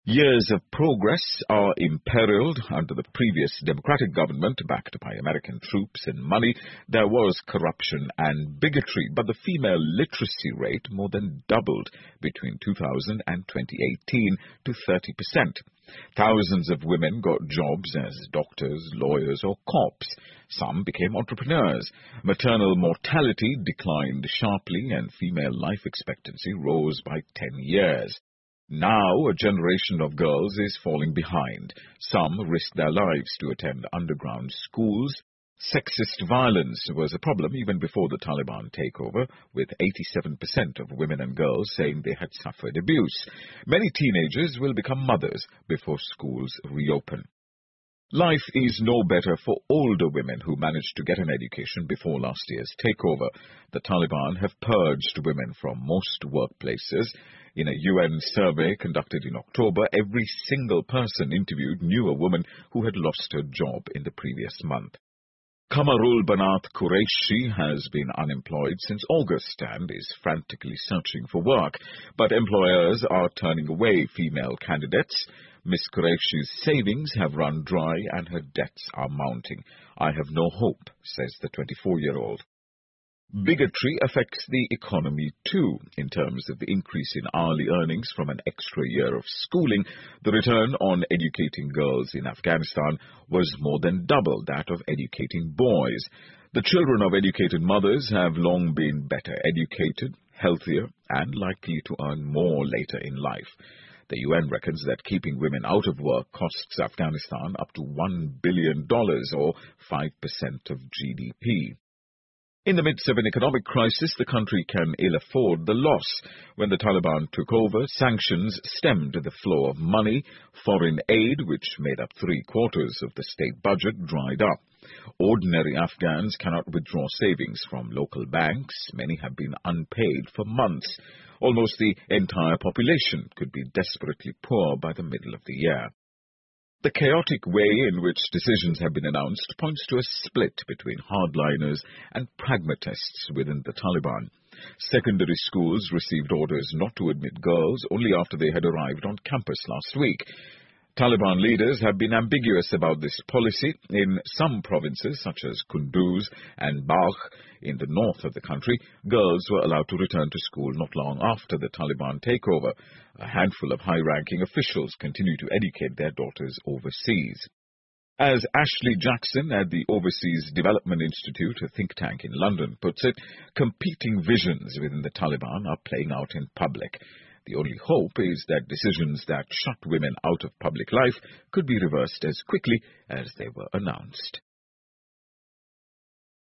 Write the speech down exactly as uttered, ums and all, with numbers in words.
Years of progress are imperiled under the previous Democratic government backed by American troops and money. There was corruption and bigotry, but the female literacy rate more than doubled between two thousand and twenty eighteen to thirty percent. Thousands of women got jobs as doctors, lawyers or cops. Some became entrepreneurs. Maternal mortality declined sharply and female life expectancy rose by ten years. Now, a generation of girls is falling behind. Some risk their lives to attend underground schools. Sexist violence was a problem even before the Taliban takeover, with eighty-seven percent of women and girls saying they had suffered abuse. Many teenagers will become mothers before schools reopen. Life is no better for older women who managed to get an education before last year's takeover. The Taliban have purged women from most workplaces. In a U N survey conducted in October, every single person interviewed knew a woman who had lost her job in the previous month. Kamarul Banaat Qureshi has been unemployed since August and is frantically searching for work, but employers are turning away female candidates. Miss Qureshi's savings have run dry and her debts are mounting. I have no hope, says the twenty-four-year-old. Bigotry affects the economy too. In terms of the increase in hourly earnings from an extra year of schooling, the return on educating girls in Afghanistan was more than double that of educating boys. The children of educated mothers have long been better educated, healthier, and likely to earn more later in life. The U N reckons that keeping women out of work costs Afghanistan up to one billion dollars or five percent of G D P. In the midst of an economic crisis, the country can ill afford the loss. When the Taliban took over, sanctions stemmed the flow of money. Foreign aid, which made up three-quarters of the state budget, dried up. Ordinary Afghans cannot withdraw savings from local banks. Many have been unpaid for months. Almost the entire population could be desperately poor by the middle of the year. The chaotic way in which decisions have been announced points to a split between hardliners and pragmatists within the Taliban. Secondary schools received orders not to admit girls only after they had arrived on campus last week. Taliban leaders have been ambiguous about this policy. In some provinces, such as Kunduz and Balkh in the north of the country, girls were allowed to return to school not long after the Taliban takeover. A handful of high-ranking officials continue to educate their daughters overseas. As Ashley Jackson at the Overseas Development Institute, a think tank in London, puts it, competing visions within the Taliban are playing out in public. The only hope is that decisions that shut women out of public life could be reversed as quickly as they were announced.